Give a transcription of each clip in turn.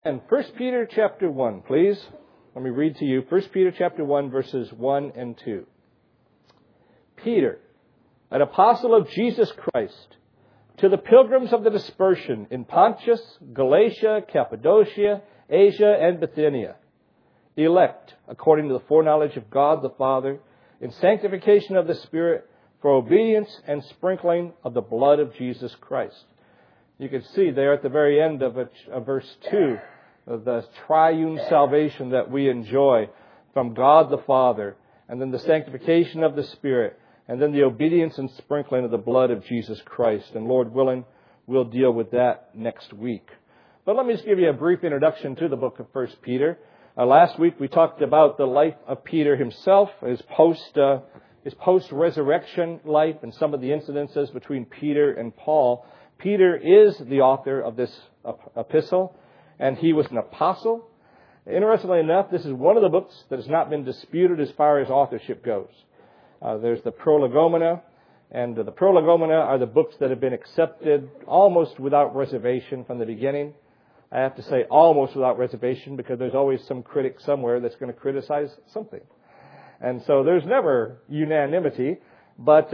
And 1 Peter chapter 1, please. Let me read to you 1 Peter chapter 1, verses 1 and 2. Peter, an apostle of Jesus Christ, to the pilgrims of the dispersion in Pontus, Galatia, Cappadocia, Asia, and Bithynia, elect according to the foreknowledge of God the Father, in sanctification of the Spirit, for obedience and sprinkling of the blood of Jesus Christ. You can see there at the very end of verse 2, the triune salvation that we enjoy from God the Father, and then the sanctification of the Spirit, and then the obedience and sprinkling of the blood of Jesus Christ. And Lord willing, we'll deal with that next week. But let me just give you a brief introduction to the book of 1 Peter. Last week we talked about the life of Peter himself, his post-resurrection life, and some of the incidences between Peter and Paul. Peter is the author of this epistle, and he was an apostle. Interestingly enough, this is one of the books that has not been disputed as far as authorship goes. There's the Prolegomena, and the Prolegomena are the books that have been accepted almost without reservation from the beginning. I have to say almost without reservation because there's always some critic somewhere that's going to criticize something. And so there's never unanimity, but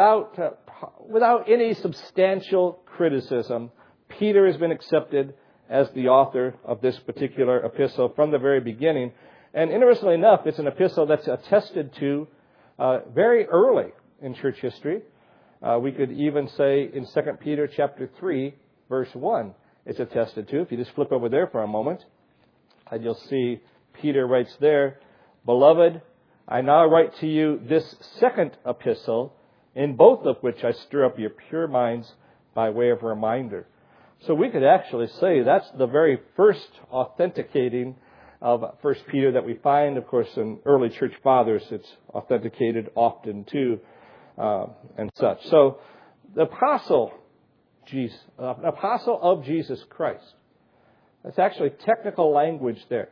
without any substantial criticism, Peter has been accepted as the author of this particular epistle from the very beginning. And interestingly enough, it's an epistle that's attested to very early in church history. We could even say in 2 Peter chapter 3, verse 1, it's attested to. If you just flip over there for a moment, and you'll see Peter writes there, "Beloved, I now write to you this second epistle, in both of which I stir up your pure minds by way of reminder." So we could actually say that's the very first authenticating of 1 Peter that we find. Of course, in early church fathers, it's authenticated often too, and such. So the apostle of Jesus Christ. That's actually technical language there.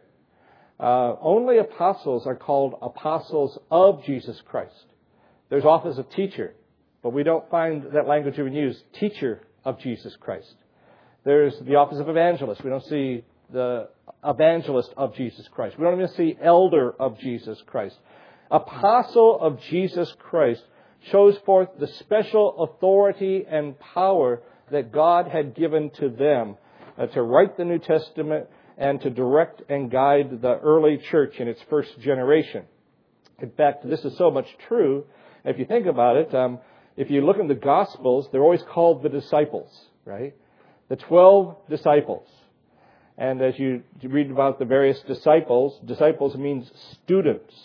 Only apostles are called apostles of Jesus Christ. There's office of teacher, but we don't find that language even used, teacher of Jesus Christ. There's the office of evangelist. We don't see the evangelist of Jesus Christ. We don't even see elder of Jesus Christ. Apostle of Jesus Christ shows forth the special authority and power that God had given to them to write the New Testament and to direct and guide the early church in its first generation. In fact, this is so much true. If you think about it, if you look in the Gospels, they're always called the disciples, right? The 12 disciples. And as you read about the various disciples means students.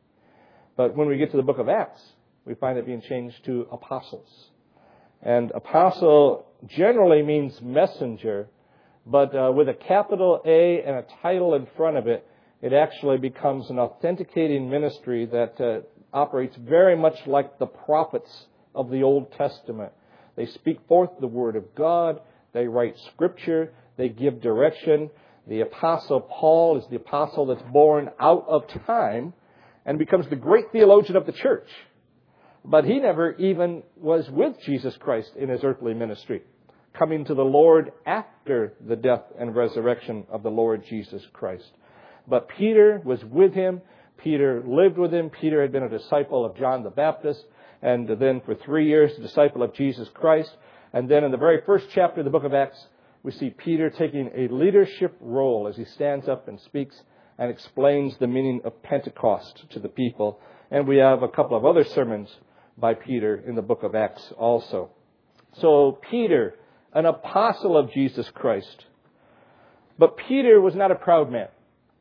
But when we get to the book of Acts, we find it being changed to apostles. And apostle generally means messenger, but with a capital A and a title in front of it, it actually becomes an authenticating ministry that operates very much like the prophets of the Old Testament. They speak forth the Word of God. They write Scripture. They give direction. The Apostle Paul is the apostle that's born out of time and becomes the great theologian of the church. But he never even was with Jesus Christ in his earthly ministry, coming to the Lord after the death and resurrection of the Lord Jesus Christ. But Peter was with him. Peter lived with him. Peter had been a disciple of John the Baptist, and then for 3 years, a disciple of Jesus Christ. And then in the very first chapter of the book of Acts, we see Peter taking a leadership role as he stands up and speaks and explains the meaning of Pentecost to the people. And we have a couple of other sermons by Peter in the book of Acts also. So Peter, an apostle of Jesus Christ. But Peter was not a proud man.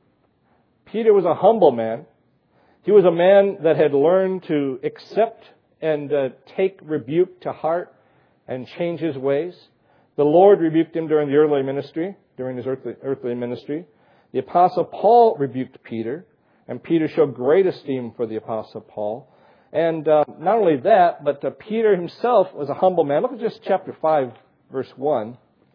Peter was a humble man. He was a man that had learned to accept and take rebuke to heart and change his ways. The Lord rebuked him during the early ministry, during his earthly ministry. The Apostle Paul rebuked Peter, and Peter showed great esteem for the Apostle Paul. And not only that, but Peter himself was a humble man. Look at just chapter 5, verse 1.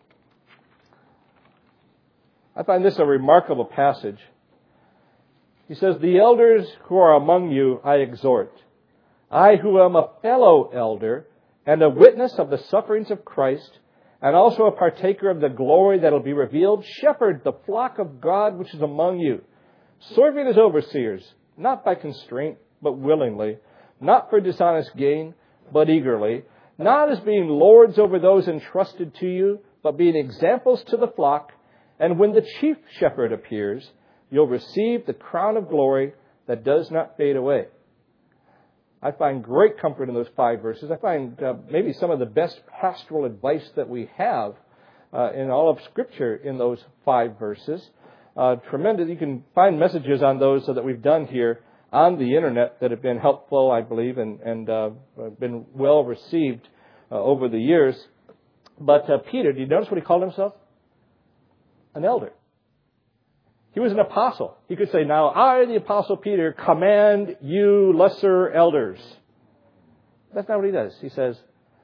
I find this a remarkable passage. He says, "The elders who are among you I exhort, I who am a fellow elder and a witness of the sufferings of Christ, and also a partaker of the glory that will be revealed. Shepherd the flock of God which is among you, serving as overseers, not by constraint, but willingly, not for dishonest gain, but eagerly, not as being lords over those entrusted to you, but being examples to the flock. And when the chief shepherd appears, you'll receive the crown of glory that does not fade away. I find great comfort in those 5 verses. I find maybe some of the best pastoral advice that we have in all of Scripture in those 5 verses. Tremendous. You can find messages on those that we've done here on the internet that have been helpful, I believe, and been well received over the years. But Peter, do you notice what he called himself? An elder. He was an apostle. He could say, now I, the apostle Peter, command you lesser elders. That's not what he does. He says,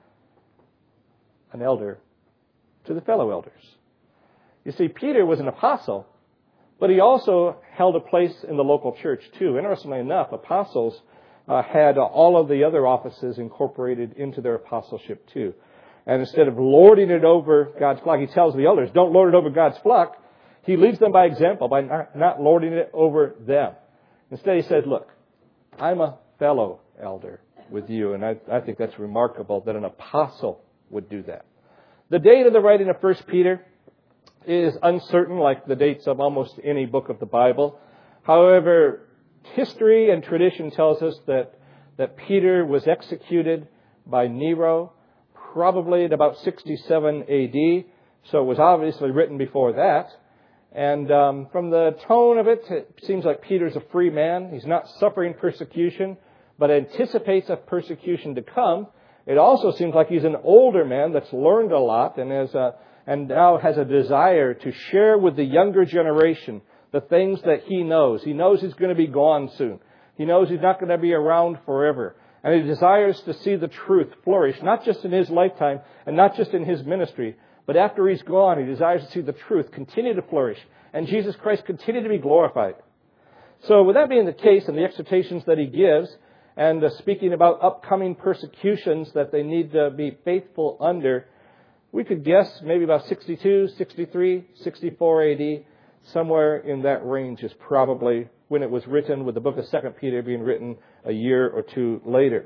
an elder to the fellow elders. You see, Peter was an apostle, but he also held a place in the local church too. Interestingly enough, apostles had all of the other offices incorporated into their apostleship too. And instead of lording it over God's flock, he tells the elders, don't lord it over God's flock. He leads them by example, by not lording it over them. Instead, he said, look, I'm a fellow elder with you. And I think that's remarkable that an apostle would do that. The date of the writing of 1 Peter is uncertain, like the dates of almost any book of the Bible. However, history and tradition tells us that Peter was executed by Nero, probably at about 67 A.D., so it was obviously written before that. And from the tone of it, it seems like Peter's a free man. He's not suffering persecution, but anticipates a persecution to come. It also seems like he's an older man that's learned a lot and now has a desire to share with the younger generation the things that he knows. He knows he's going to be gone soon. He knows he's not going to be around forever. And he desires to see the truth flourish, not just in his lifetime and not just in his ministry, but after he's gone, he desires to see the truth continue to flourish and Jesus Christ continue to be glorified. So with that being the case and the exhortations that he gives and speaking about upcoming persecutions that they need to be faithful under, we could guess maybe about 62, 63, 64 AD, somewhere in that range is probably when it was written, with the book of 2 Peter being written a year or two later.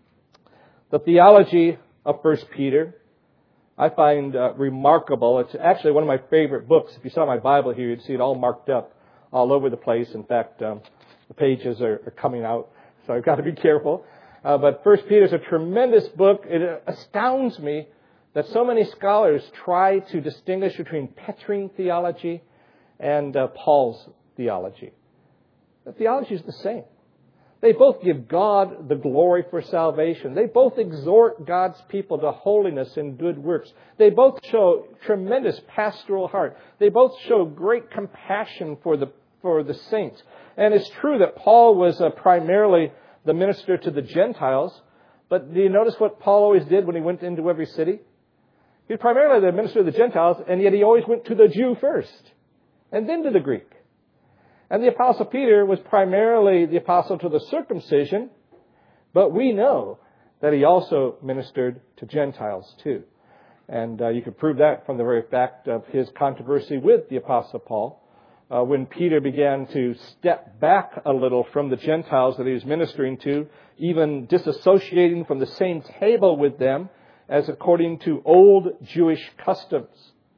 The theology of 1 Peter I find remarkable. It's actually one of my favorite books. If you saw my Bible here, you'd see it all marked up all over the place. In fact, the pages are coming out, so I've got to be careful. But 1 Peter is a tremendous book. It astounds me that so many scholars try to distinguish between Petrine theology and Paul's theology. The theology is the same. They both give God the glory for salvation. They both exhort God's people to holiness and good works. They both show tremendous pastoral heart. They both show great compassion for the saints. And it's true that Paul was primarily the minister to the Gentiles. But do you notice what Paul always did when he went into every city? He was primarily the minister of the Gentiles, and yet he always went to the Jew first, and then to the Greek. And the Apostle Peter was primarily the apostle to the circumcision, but we know that he also ministered to Gentiles too. And you can prove that from the very fact of his controversy with the Apostle Paul. When Peter began to step back a little from the Gentiles that he was ministering to, even disassociating from the same table with them as according to old Jewish customs.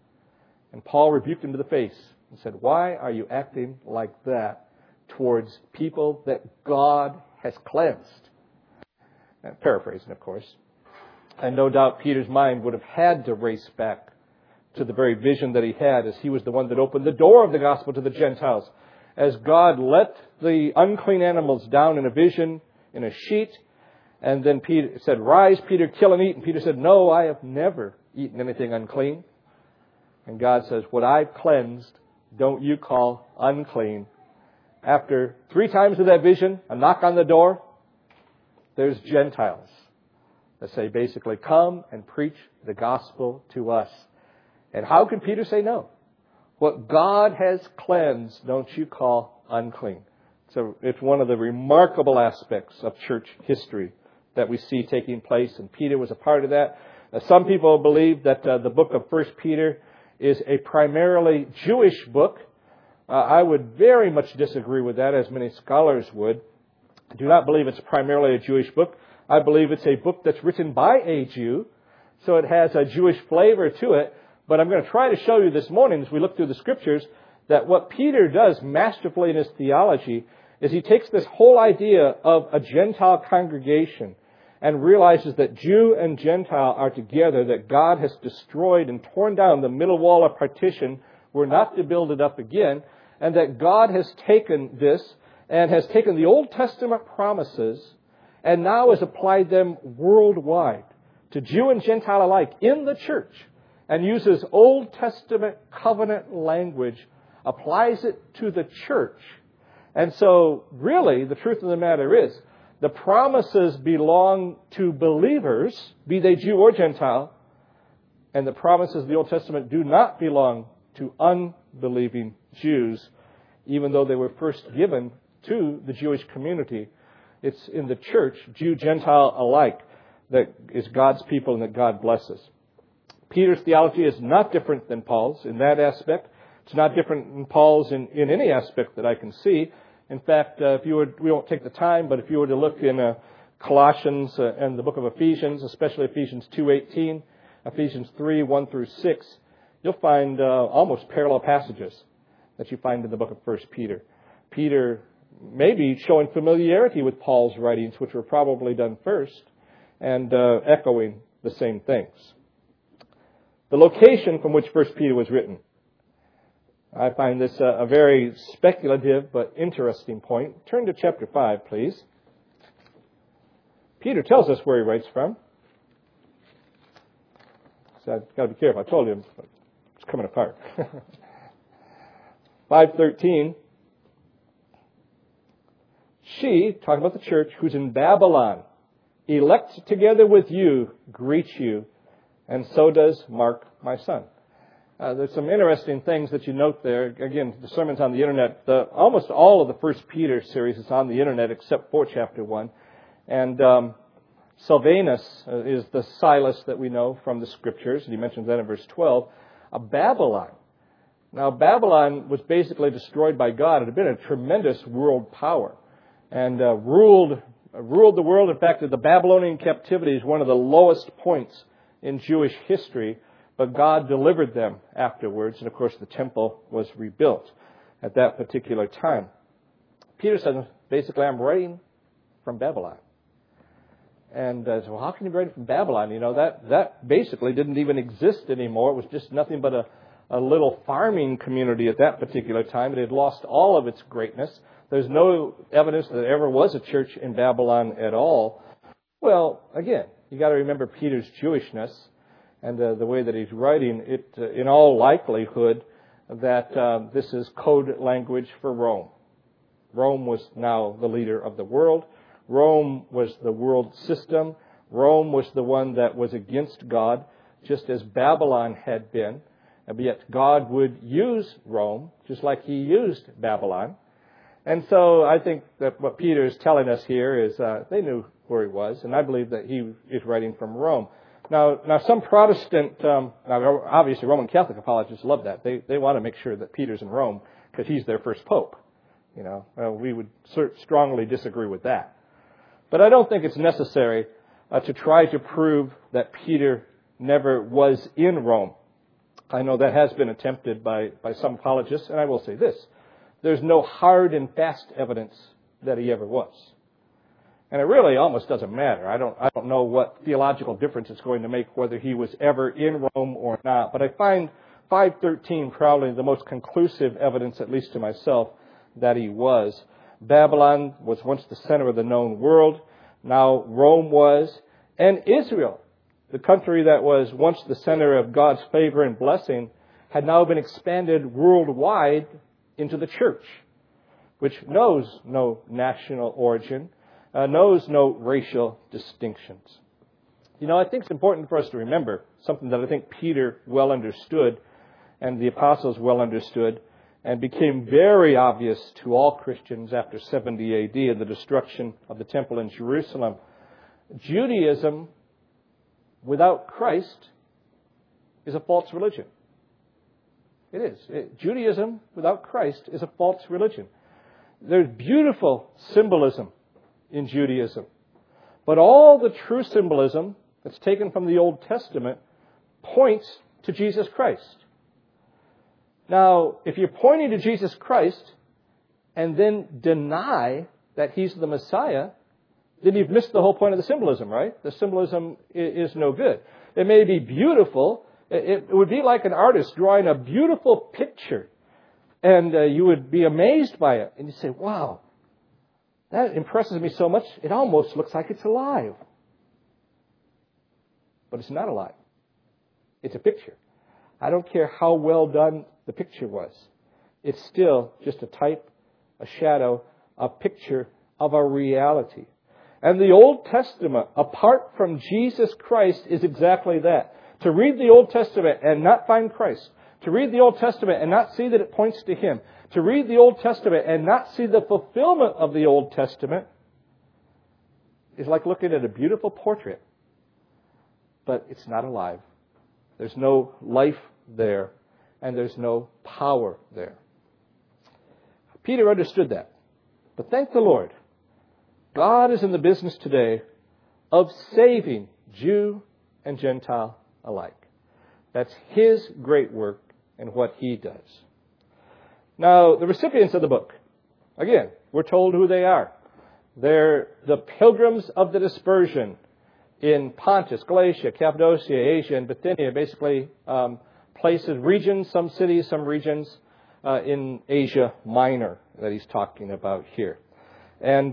And Paul rebuked him to the face and said, why are you acting like that towards people that God has cleansed? And paraphrasing, of course. And no doubt Peter's mind would have had to race back to the very vision that he had, as he was the one that opened the door of the gospel to the Gentiles. As God let the unclean animals down in a vision, in a sheet, and then Peter said, rise, Peter, kill and eat. And Peter said, no, I have never eaten anything unclean. And God says, what I've cleansed, don't you call unclean. After 3 times of that vision, a knock on the door, there's Gentiles that say basically, come and preach the gospel to us. And how can Peter say no? What God has cleansed, don't you call unclean. So it's one of the remarkable aspects of church history that we see taking place. And Peter was a part of that. Some people believe that the book of 1 Peter is a primarily Jewish book. I would very much disagree with that, as many scholars would. I do not believe it's primarily a Jewish book. I believe it's a book that's written by a Jew, so it has a Jewish flavor to it. But I'm going to try to show you this morning, as we look through the Scriptures, that what Peter does masterfully in his theology is he takes this whole idea of a Gentile congregation and realizes that Jew and Gentile are together, that God has destroyed and torn down the middle wall of partition. We're not to build it up again, and that God has taken this and has taken the Old Testament promises and now has applied them worldwide to Jew and Gentile alike in the church, and uses Old Testament covenant language, applies it to the church. And so, really, the truth of the matter is, the promises belong to believers, be they Jew or Gentile, and the promises of the Old Testament do not belong to unbelieving Jews, even though they were first given to the Jewish community. It's in the church, Jew, Gentile alike, that is God's people and that God blesses. Peter's theology is not different than Paul's in that aspect. It's not different than Paul's in any aspect that I can see. In fact, we won't take the time, but if you were to look in Colossians and the book of Ephesians, especially Ephesians 2:18, Ephesians 3:1 through 6, you'll find almost parallel passages that you find in the book of 1 Peter. Peter may be showing familiarity with Paul's writings, which were probably done first, and echoing the same things. The location from which 1 Peter was written. I find this a very speculative but interesting point. Turn to chapter 5, please. Peter tells us where he writes from. So I've got to be careful. I told you it's coming apart. 5:13. She, talking about the church, who's in Babylon, elect together with you, greets you, and so does Mark, my son. There's some interesting things that you note there. Again, the sermon's on the internet. Almost all of the 1 Peter series is on the internet except for chapter 1. And Silvanus is the Silas that we know from the Scriptures, and he mentions that in verse 12. Babylon. Now, Babylon was basically destroyed by God. It had been a tremendous world power and ruled the world. In fact, the Babylonian captivity is one of the lowest points in Jewish history, but God delivered them afterwards, and of course the temple was rebuilt at that particular time. Peter says, basically, I'm writing from Babylon. And so, well, how can you write from Babylon? You know, that basically didn't even exist anymore. It was just nothing but a little farming community at that particular time. It had lost all of its greatness. There's no evidence that there ever was a church in Babylon at all. Well, again, you got to remember Peter's Jewishness and the way that he's writing it. In all likelihood, that this is code language for Rome. Rome was now the leader of the world. Rome was the world system. Rome was the one that was against God, just as Babylon had been. And yet God would use Rome, just like He used Babylon. And so I think that what Peter is telling us here is they knew where he was, and I believe that he is writing from Rome. Now some Protestant, obviously Roman Catholic apologists love that. They want to make sure that Peter's in Rome because he's their first pope. You know, we would strongly disagree with that. But I don't think it's necessary to try to prove that Peter never was in Rome. I know that has been attempted by some apologists, and I will say this. There's no hard and fast evidence that he ever was. And it really almost doesn't matter. I don't know what theological difference it's going to make whether he was ever in Rome or not. But I find 5:13 probably the most conclusive evidence, at least to myself, that he was. Babylon was once the center of the known world. Now Rome was. And Israel, the country that was once the center of God's favor and blessing, had now been expanded worldwide into the church, which knows no national origin, knows no racial distinctions. You know, I think it's important for us to remember something that I think Peter well understood and the apostles well understood and became very obvious to all Christians after 70 A.D. and the destruction of the temple in Jerusalem. Judaism without Christ is a false religion. It is. Judaism without Christ is a false religion. There's beautiful symbolism in Judaism. But all the true symbolism that's taken from the Old Testament points to Jesus Christ. Now, if you're pointing to Jesus Christ and then deny that He's the Messiah, then you've missed the whole point of the symbolism, right? The symbolism is no good. It may be beautiful. It would be like an artist drawing a beautiful picture, and you would be amazed by it. And you say, wow, that impresses me so much, it almost looks like it's alive. But it's not alive. It's a picture. I don't care how well done the picture was. It's still just a type, a shadow, a picture of a reality. And the Old Testament, apart from Jesus Christ, is exactly that. To read the Old Testament and not find Christ. To read the Old Testament and not see that it points to Him. To read the Old Testament and not see the fulfillment of the Old Testament is like looking at a beautiful portrait, but it's not alive. There's no life there, and there's no power there. Peter understood that. But thank the Lord, God is in the business today of saving Jew and Gentile alike. That's His great work and what He does. Now, the recipients of the book, again, we're told who they are. They're the pilgrims of the dispersion in Pontus, Galatia, Cappadocia, Asia, and Bithynia, basically places, regions, some cities, some regions in Asia Minor that he's talking about here. And,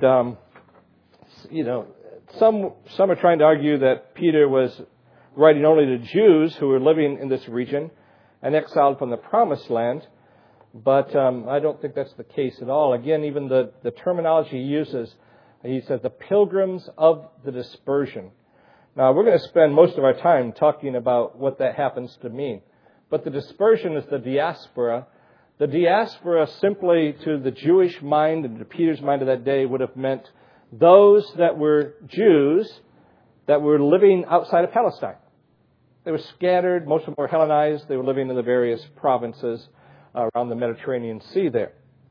some are trying to argue that Peter was writing only to Jews who were living in this region and exiled from the Promised Land. But I don't think that's the case at all. Again, even the terminology he uses, he says the pilgrims of the dispersion. Now, we're going to spend most of our time talking about what that happens to mean. But the dispersion is the diaspora. The diaspora simply to the Jewish mind and to Peter's mind of that day would have meant those that were Jews that were living outside of Palestine. They were scattered. Most of them were Hellenized. They were living in the various provinces around the Mediterranean Sea there.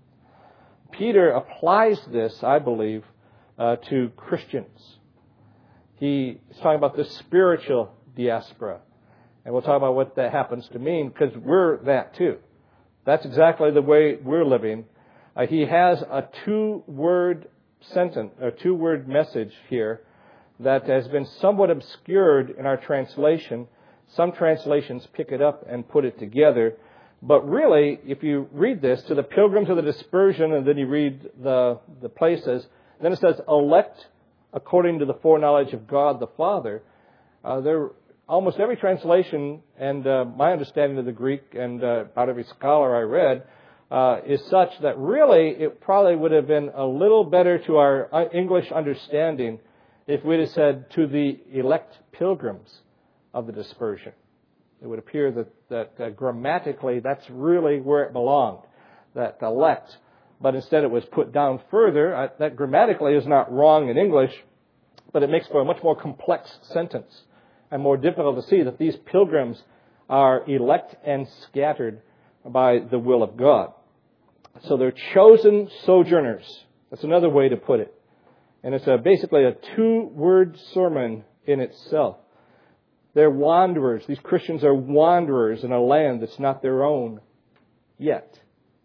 Peter applies this, I believe, to Christians. He's talking about the spiritual diaspora. And we'll talk about what that happens to mean, because we're that too. That's exactly the way we're living. He has a two-word sentence, a two-word message here that has been somewhat obscured in our translation. Some translations pick it up and put it together. But really, if you read this, to the pilgrims of the dispersion, and then you read the places, then it says, elect according to the foreknowledge of God the Father. Almost every translation, and my understanding of the Greek, and about every scholar I read, is such that really it probably would have been a little better to our English understanding if we'd have said, to the elect pilgrims of the dispersion. It would appear that grammatically that's really where it belonged, that elect. But instead it was put down further. That grammatically is not wrong in English, but it makes for a much more complex sentence and more difficult to see that these pilgrims are elect and scattered by the will of God. So they're chosen sojourners. That's another way to put it. And it's basically a two-word sermon in itself. They're wanderers. These Christians are wanderers in a land that's not their own yet.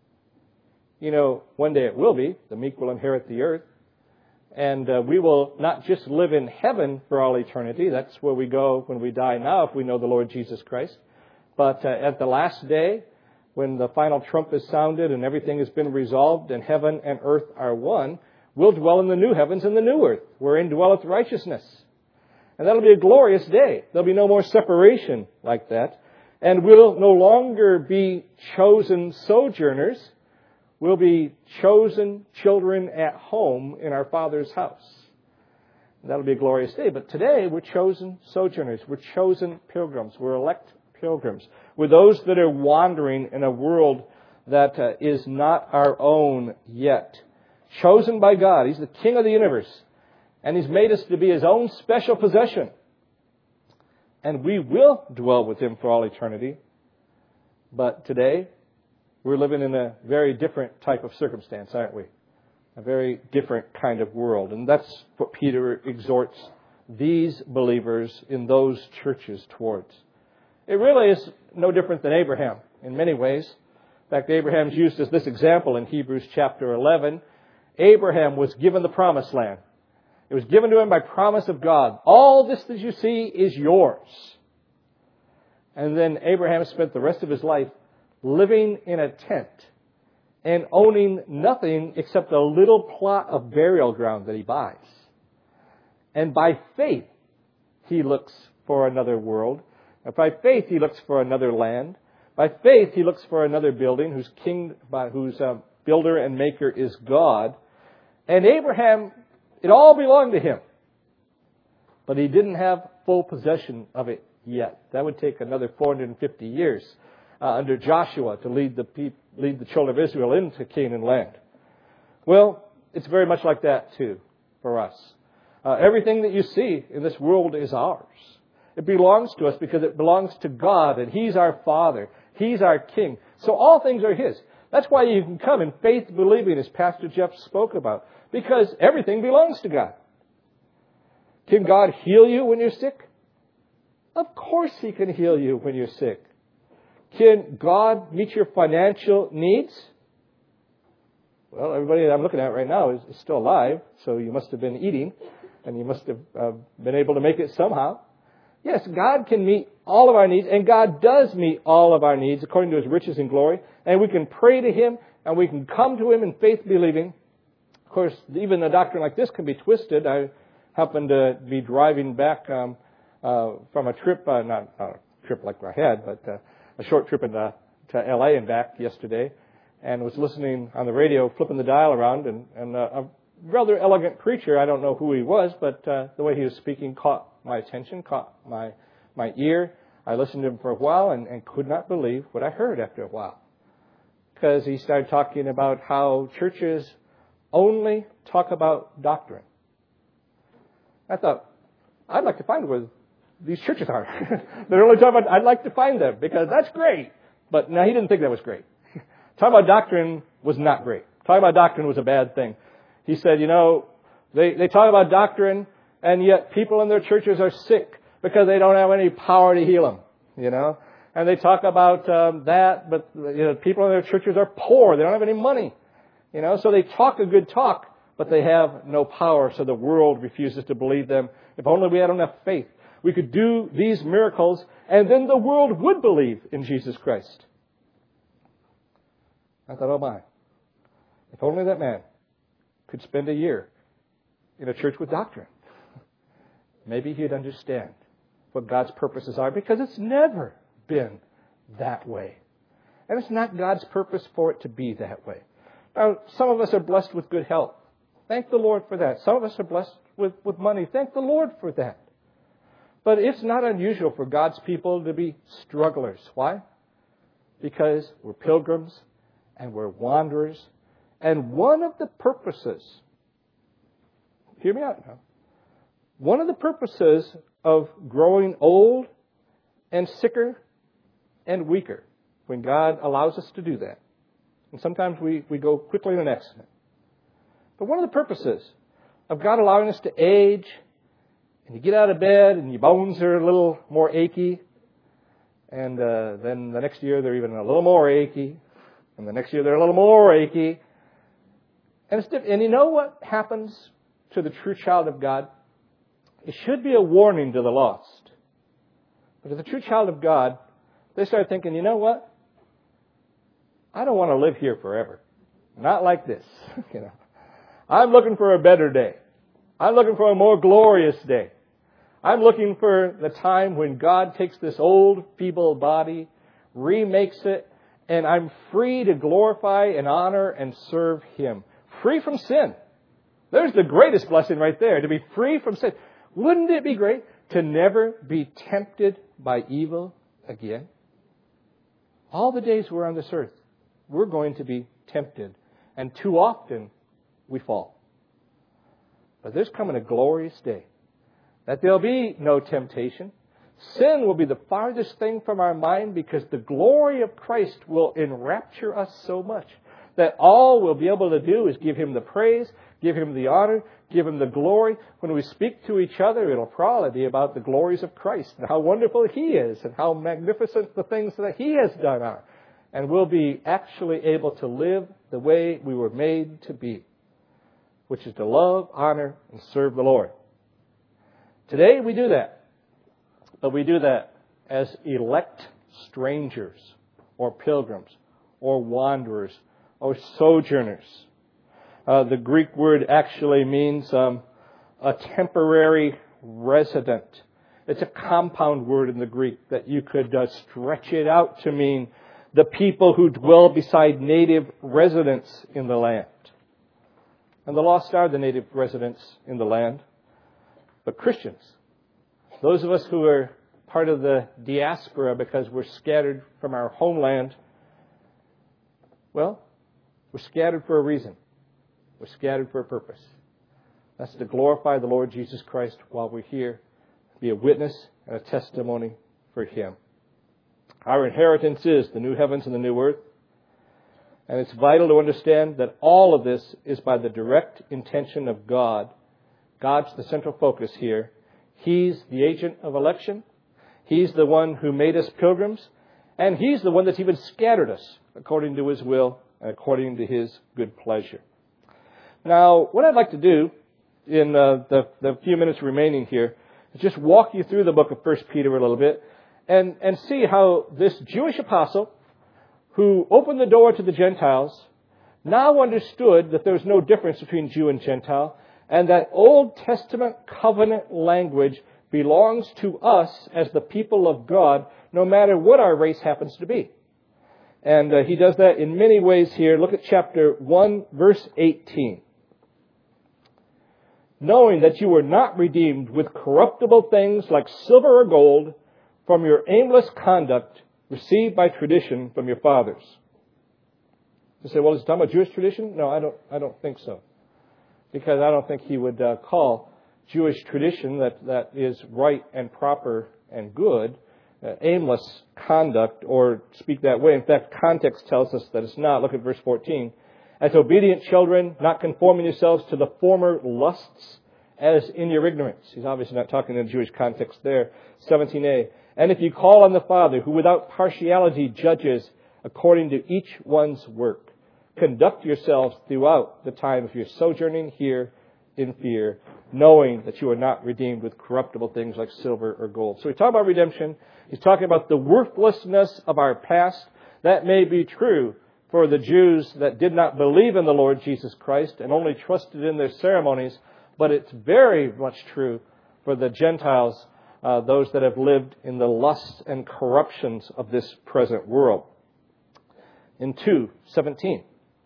One day it will be. The meek will inherit the earth. And we will not just live in heaven for all eternity. That's where we go when we die now, if we know the Lord Jesus Christ. But at the last day, when the final trump is sounded and everything has been resolved and heaven and earth are one, we'll dwell in the new heavens and the new earth, wherein dwelleth righteousness. And that'll be a glorious day. There'll be no more separation like that. And we'll no longer be chosen sojourners. We'll be chosen children at home in our Father's house. And that'll be a glorious day. But today, we're chosen sojourners. We're chosen pilgrims. We're elect pilgrims. We're those that are wandering in a world that is not our own yet. Chosen by God. He's the King of the universe. And He's made us to be His own special possession. and we will dwell with Him for all eternity. But today, we're living in a very different type of circumstance, aren't we? A very different kind of world. And that's what Peter exhorts these believers in those churches towards. It really is no different than Abraham in many ways. In fact, Abraham's used as this example in Hebrews chapter 11. Abraham was given the promised land. It was given to him by promise of God. All this that you see is yours. And then Abraham spent the rest of his life living in a tent and owning nothing except a little plot of burial ground that he buys. And by faith, he looks for another world. And by faith, he looks for another land. By faith, he looks for another building whose builder and maker is God. And Abraham, it all belonged to him. But he didn't have full possession of it yet. That would take another 450 years under Joshua to lead the children of Israel into Canaan land. Well, it's very much like that too for us. Everything that you see in this world is ours. It belongs to us because it belongs to God, and He's our Father. He's our King. So all things are His. That's why you can come in faith believing, as Pastor Jeff spoke about, because everything belongs to God. Can God heal you when you're sick? Of course He can heal you when you're sick. Can God meet your financial needs? Well, everybody that I'm looking at right now is still alive, so you must have been eating, and you must have been able to make it somehow. Yes, God can meet all of our needs, and God does meet all of our needs according to His riches and glory, and we can pray to Him, and we can come to Him in faith believing. Of course, even a doctrine like this can be twisted. I happened to be driving back from a trip, not a trip like I had, but a short trip to L.A. and back yesterday, and was listening on the radio, flipping the dial around, and a rather elegant preacher, I don't know who he was, but the way he was speaking caught my attention, caught my ear. I listened to him for a while and could not believe what I heard after a while. Because he started talking about how churches only talk about doctrine. I thought, I'd like to find where these churches are. They're only talking about, I'd like to find them because that's great. But no, he didn't think that was great. Talking about doctrine was not great. Talking about doctrine was a bad thing. He said, they talk about doctrine, and yet people in their churches are sick because they don't have any power to heal them, And they talk about that, but people in their churches are poor. They don't have any money, So they talk a good talk, but they have no power, so the world refuses to believe them. If only we had enough faith, we could do these miracles, and then the world would believe in Jesus Christ. I thought, oh my, if only that man could spend a year in a church with doctrine. Maybe he'd understand what God's purposes are, because it's never been that way. And it's not God's purpose for it to be that way. Now, some of us are blessed with good health. Thank the Lord for that. Some of us are blessed with money. Thank the Lord for that. But it's not unusual for God's people to be strugglers. Why? Because we're pilgrims and we're wanderers. And one of the purposes, hear me out now, one of the purposes of growing old and sicker and weaker, when God allows us to do that, and sometimes we go quickly in an accident, but one of the purposes of God allowing us to age, and you get out of bed and your bones are a little more achy, and then the next year they're even a little more achy, and the next year they're a little more achy. And you know what happens to the true child of God? It should be a warning to the lost. But to the true child of God, they start thinking, you know what? I don't want to live here forever. Not like this. I'm looking for a better day. I'm looking for a more glorious day. I'm looking for the time when God takes this old, feeble body, remakes it, and I'm free to glorify and honor and serve Him. Free from sin. There's the greatest blessing right there, to be free from sin. Wouldn't it be great to never be tempted by evil again? All the days we're on this earth, we're going to be tempted. And too often, we fall. But there's coming a glorious day that there'll be no temptation. Sin will be the farthest thing from our mind because the glory of Christ will enrapture us so much that all we'll be able to do is give Him the praise, give Him the honor, give Him the glory. When we speak to each other, it'll probably be about the glories of Christ and how wonderful He is and how magnificent the things that He has done are. And we'll be actually able to live the way we were made to be, which is to love, honor, and serve the Lord. Today we do that. But we do that as elect strangers or pilgrims or wanderers or sojourners. The Greek word actually means a temporary resident. It's a compound word in the Greek that you could stretch it out to mean the people who dwell beside native residents in the land. And the lost are the native residents in the land. But Christians, those of us who are part of the diaspora because we're scattered from our homeland, well, we're scattered for a reason. We're scattered for a purpose. That's to glorify the Lord Jesus Christ while we're here, be a witness and a testimony for Him. Our inheritance is the new heavens and the new earth. And it's vital to understand that all of this is by the direct intention of God. God's the central focus here. He's the agent of election. He's the one who made us pilgrims. And He's the one that's even scattered us according to His will and according to His good pleasure. Now, what I'd like to do in the few minutes remaining here is just walk you through the book of 1 Peter a little bit and see how this Jewish apostle who opened the door to the Gentiles now understood that there was no difference between Jew and Gentile, and that Old Testament covenant language belongs to us as the people of God, no matter what our race happens to be. And he does that in many ways here. Look at chapter 1, verse 18. Knowing that you were not redeemed with corruptible things like silver or gold from your aimless conduct received by tradition from your fathers. You say, well, is he talking about Jewish tradition? No, I don't think so. Because I don't think he would call Jewish tradition that is right and proper and good, aimless conduct, or speak that way. In fact, context tells us that it's not. Look at verse 14. As obedient children, not conforming yourselves to the former lusts as in your ignorance. He's obviously not talking in a Jewish context there. 17a. And if you call on the Father, who without partiality judges according to each one's work, conduct yourselves throughout the time of your sojourning here in fear, knowing that you are not redeemed with corruptible things like silver or gold. So we talk about redemption. He's talking about the worthlessness of our past. That may be true for the Jews that did not believe in the Lord Jesus Christ and only trusted in their ceremonies, but it's very much true for the Gentiles, those that have lived in the lusts and corruptions of this present world. In 2:17,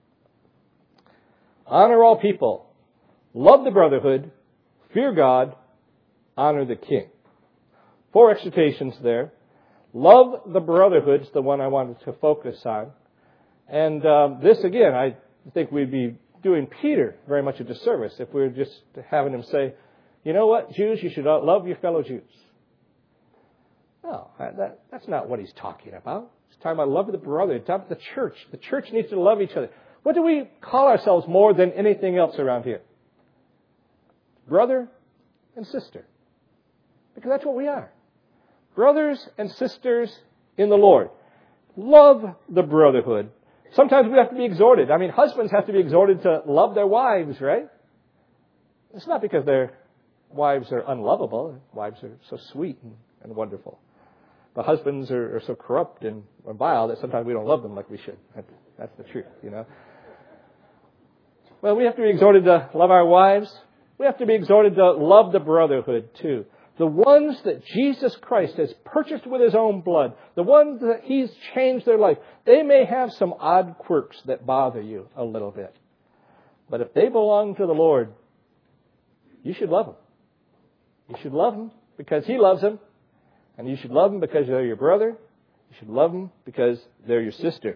honor all people, love the brotherhood, fear God, honor the king. 4 exhortations there. Love the brotherhood is the one I wanted to focus on. And this, again, I think we'd be doing Peter very much a disservice if we were just having him say, you know what, Jews, you should love your fellow Jews. No, that's not what he's talking about. He's talking about love of the brother. He's talking about the church. The church needs to love each other. What do we call ourselves more than anything else around here? Brother and sister. Because that's what we are. Brothers and sisters in the Lord. Love the brotherhood. Sometimes we have to be exhorted. I mean, husbands have to be exhorted to love their wives, right? It's not because their wives are unlovable. Wives are so sweet and wonderful. But husbands are so corrupt and vile that sometimes we don't love them like we should. That's the truth, you know. Well, we have to be exhorted to love our wives. We have to be exhorted to love the brotherhood, too. The ones that Jesus Christ has purchased with His own blood, the ones that He's changed their life, they may have some odd quirks that bother you a little bit. But if they belong to the Lord, you should love them. You should love them because He loves them. And you should love them because they're your brother. You should love them because they're your sister.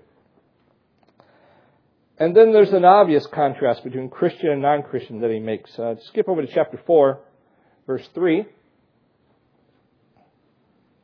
And then there's an obvious contrast between Christian and non-Christian that he makes. Skip over to chapter 4, verse 3.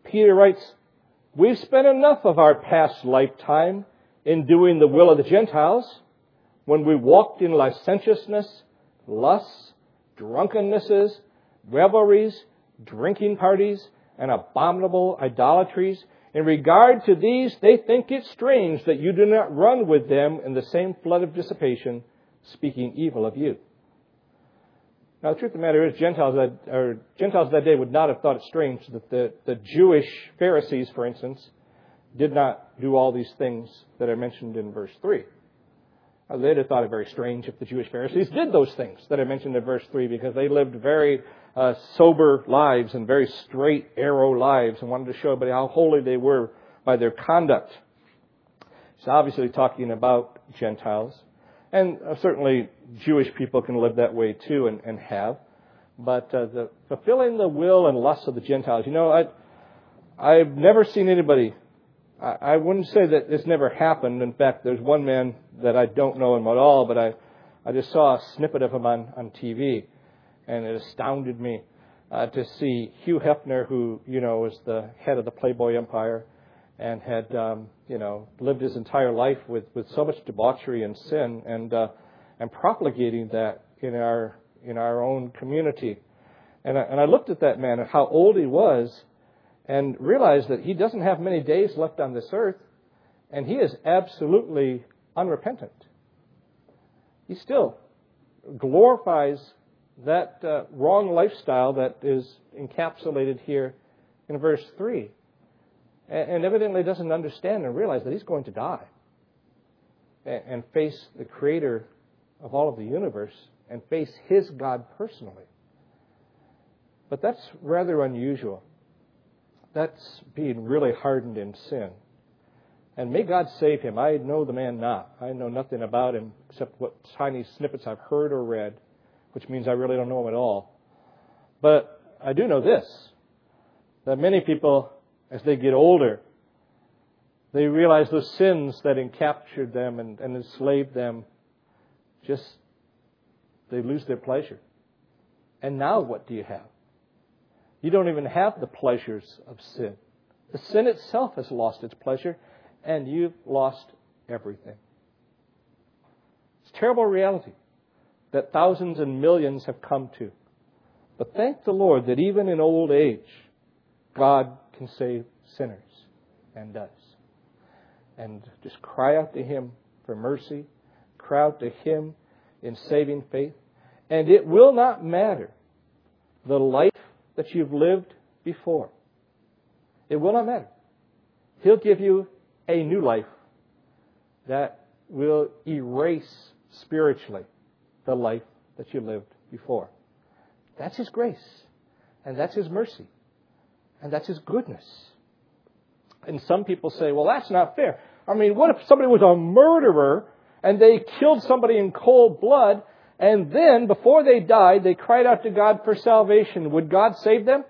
Peter writes, we've spent enough of our past lifetime in doing the will of the Gentiles when we walked in licentiousness, lusts, drunkennesses, revelries, drinking parties, and abominable idolatries. In regard to these, they think it strange that you do not run with them in the same flood of dissipation, speaking evil of you. Now, the truth of the matter is, Gentiles that day would not have thought it strange that the Jewish Pharisees, for instance, did not do all these things that are mentioned in verse 3. Now, they'd have thought it very strange if the Jewish Pharisees did those things that are mentioned in verse 3, because they lived very sober lives and very straight arrow lives and wanted to show everybody how holy they were by their conduct. It's obviously talking about Gentiles. And certainly Jewish people can live that way too and have. But the fulfilling the will and lust of the Gentiles, I've never seen anybody, I wouldn't say that this never happened. In fact, there's one man that I don't know him at all, but I just saw a snippet of him on TV. And it astounded me to see Hugh Hefner, who, was the head of the Playboy empire and had, lived his entire life with so much debauchery and sin and propagating that in our own community. And I looked at that man and how old he was and realized that he doesn't have many days left on this earth, and he is absolutely unrepentant. He still glorifies that wrong lifestyle that is encapsulated here in verse 3. And evidently doesn't understand and realize that he's going to die and face the Creator of all of the universe and face his God personally. But that's rather unusual. That's being really hardened in sin. And may God save him. I know the man not. I know nothing about him except what tiny snippets I've heard or read, which means I really don't know him at all. But I do know this, that many people, as they get older, they realize those sins that encaptured them and enslaved them, they lose their pleasure. And now what do you have? You don't even have the pleasures of sin. The sin itself has lost its pleasure, and you've lost everything. It's a terrible reality that thousands and millions have come to. But thank the Lord that even in old age, God can save sinners, and does. And just cry out to Him for mercy, cry out to Him in saving faith. And it will not matter the life that you've lived before. It will not matter. He'll give you a new life that will erase spiritually the life that you lived before. That's His grace, and that's His mercy, and that's His goodness. And some people say, well, that's not fair. I mean, what if somebody was a murderer and they killed somebody in cold blood, and then, before they died, they cried out to God for salvation? Would God save them?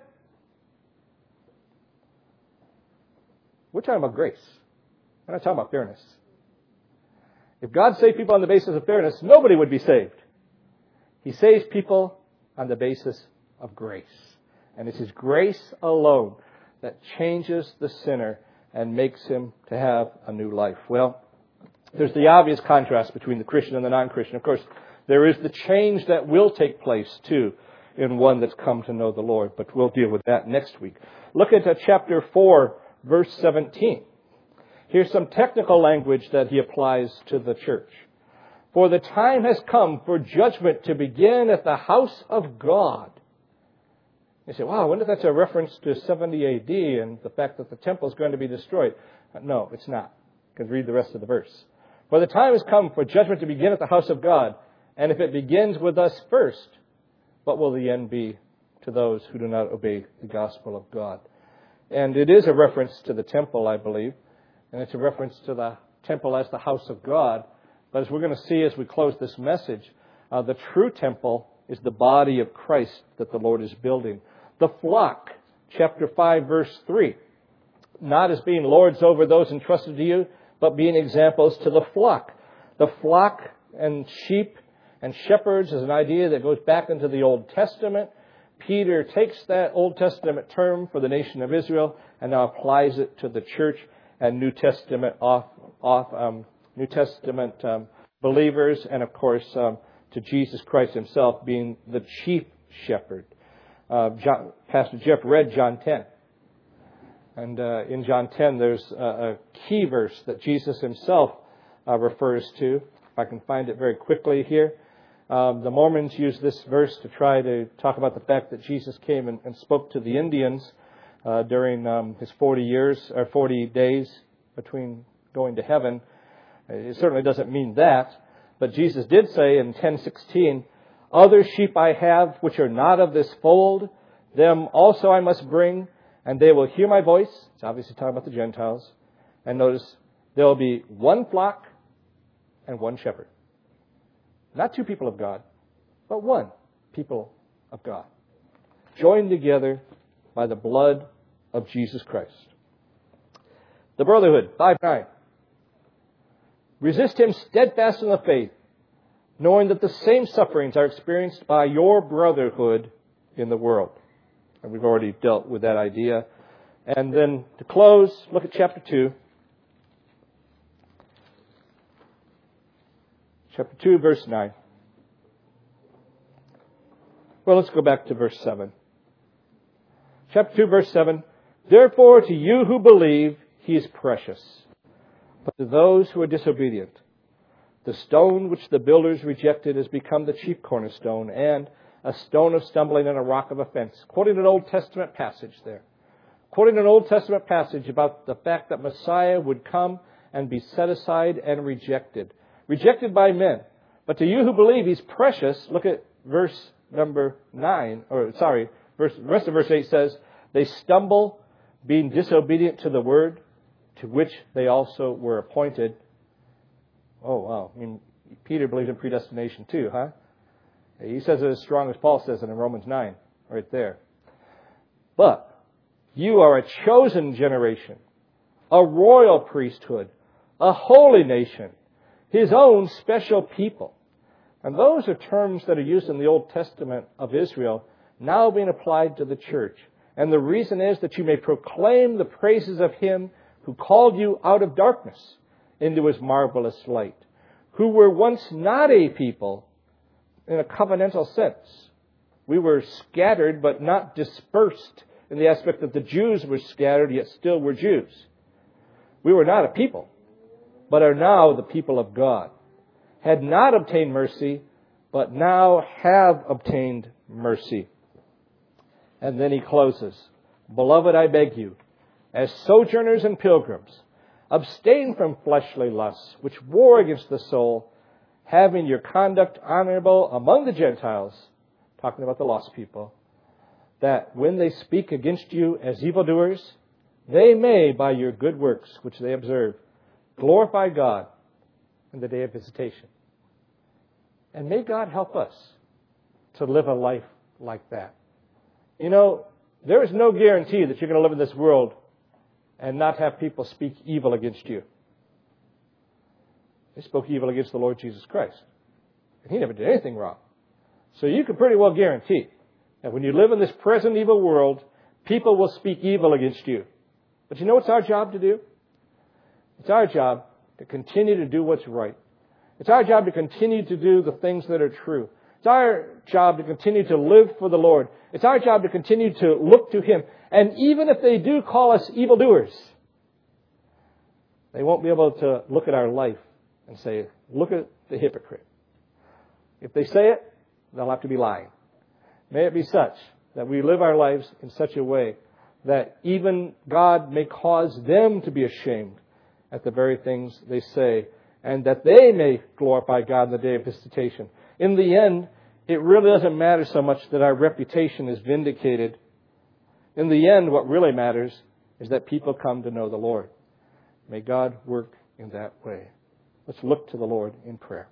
We're talking about grace. We're not talking about fairness. If God saved people on the basis of fairness, nobody would be saved. He saves people on the basis of grace. And it's His grace alone that changes the sinner and makes him to have a new life. Well, there's the obvious contrast between the Christian and the non-Christian. Of course, there is the change that will take place, too, in one that's come to know the Lord. But we'll deal with that next week. Look at chapter 4, verse 17. Here's some technical language that he applies to the church. For the time has come for judgment to begin at the house of God. You say, wow, I wonder if that's a reference to 70 AD and the fact that the temple is going to be destroyed. No, it's not. You can read the rest of the verse. For the time has come for judgment to begin at the house of God. And if it begins with us first, what will the end be to those who do not obey the gospel of God? And it is a reference to the temple, I believe. And it's a reference to the temple as the house of God. But as we're going to see as we close this message, the true temple is the body of Christ that the Lord is building. The flock, chapter 5, verse 3. Not as being lords over those entrusted to you, but being examples to the flock. The flock and sheep and shepherds is an idea that goes back into the Old Testament. Peter takes that Old Testament term for the nation of Israel and now applies it to the church and New Testament believers, and of course to Jesus Christ Himself being the chief shepherd. Pastor Jeff read John 10. And in John 10, there's a key verse that Jesus Himself refers to. If I can find it very quickly here. The Mormons use this verse to try to talk about the fact that Jesus came and spoke to the Indians during His 40 days between going to heaven. It certainly doesn't mean that. But Jesus did say in 10:16, "Other sheep I have which are not of this fold, them also I must bring, and they will hear my voice." It's obviously talking about the Gentiles. And notice, there will be one flock and one shepherd. Not two people of God, but one people of God. Joined together by the blood of Jesus Christ. The brotherhood, 5:9. "Resist him steadfast in the faith, knowing that the same sufferings are experienced by your brotherhood in the world." And we've already dealt with that idea. And then to close, look at chapter 2. Chapter 2, verse 9. Well, let's go back to verse 7. Chapter 2, verse 7. "Therefore to you who believe, He is precious. But to those who are disobedient, the stone which the builders rejected has become the chief cornerstone, and a stone of stumbling and a rock of offense." Quoting an Old Testament passage there. Quoting an Old Testament passage about the fact that Messiah would come and be set aside and rejected. Rejected by men. But to you who believe, He's precious. Look at verse number 9. The rest of verse 8 says, "They stumble, being disobedient to the word, to which they also were appointed." Oh, wow. I mean, Peter believed in predestination too, huh? He says it as strong as Paul says it in Romans 9, right there. "But you are a chosen generation, a royal priesthood, a holy nation, His own special people." And those are terms that are used in the Old Testament of Israel, now being applied to the church. And the reason is that you may proclaim the praises of Him who called you out of darkness into His marvelous light, who were once not a people in a covenantal sense. We were scattered but not dispersed in the aspect that the Jews were scattered yet still were Jews. We were not a people, but are now the people of God. Had not obtained mercy, but now have obtained mercy. And then he closes, "Beloved, I beg you, as sojourners and pilgrims, abstain from fleshly lusts, which war against the soul, having your conduct honorable among the Gentiles," talking about the lost people, "that when they speak against you as evildoers, they may, by your good works which they observe, glorify God in the day of visitation." And may God help us to live a life like that. You know, there is no guarantee that you're going to live in this world and not have people speak evil against you. They spoke evil against the Lord Jesus Christ. And He never did anything wrong. So you can pretty well guarantee that when you live in this present evil world, people will speak evil against you. But you know what's our job to do? It's our job to continue to do what's right. It's our job to continue to do the things that are true. It's our job to continue to live for the Lord. It's our job to continue to look to Him. And even if they do call us evildoers, they won't be able to look at our life and say, "Look at the hypocrite." If they say it, they'll have to be lying. May it be such that we live our lives in such a way that even God may cause them to be ashamed at the very things they say, and that they may glorify God in the day of visitation. In the end, it really doesn't matter so much that our reputation is vindicated. In the end, what really matters is that people come to know the Lord. May God work in that way. Let's look to the Lord in prayer.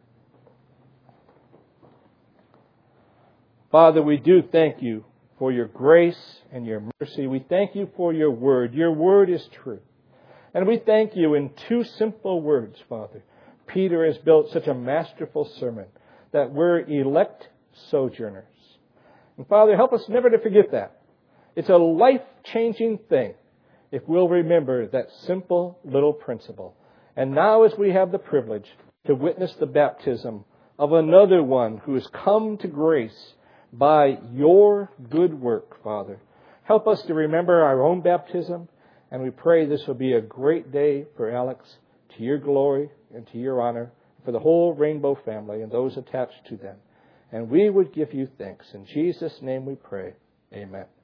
Father, we do thank You for Your grace and Your mercy. We thank You for Your word. Your word is true. And we thank You in two simple words, Father. Peter has built such a masterful sermon that we're elect sojourners. And Father, help us never to forget that. It's a life-changing thing if we'll remember that simple little principle. And now as we have the privilege to witness the baptism of another one who has come to grace by your good work, Father, help us to remember our own baptism. And we pray this will be a great day for Alex, to your glory and to your honor, for the whole Rainbow family and those attached to them. And we would give you thanks. In Jesus' name we pray. Amen.